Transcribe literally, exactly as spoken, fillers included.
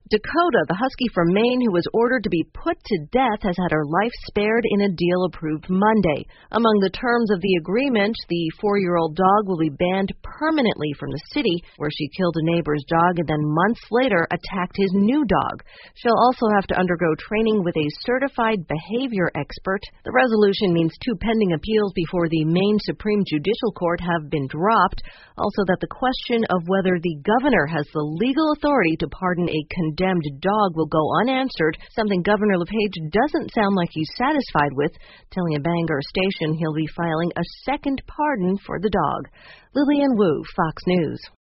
Dakota, the husky from Maine who was ordered to be put to death, has had her life spared in a deal approved Monday. Among the terms of the agreement, the four-year-old dog will be banned permanently from the city, where she killed a neighbor's dog and then months later attacked his new dog. She'll also have to undergo training with a certified behavior expert. The resolution means two pending appeals before the Maine Supreme Judicial Court have been dropped. Also that the question of whether the governor has the legal authority to pardon a condemned dog will go unanswered, something Governor LePage doesn't sound like he's satisfied with, telling a Bangor station he'll be filing a second pardon for the dog. Lillian Wu, Fox News.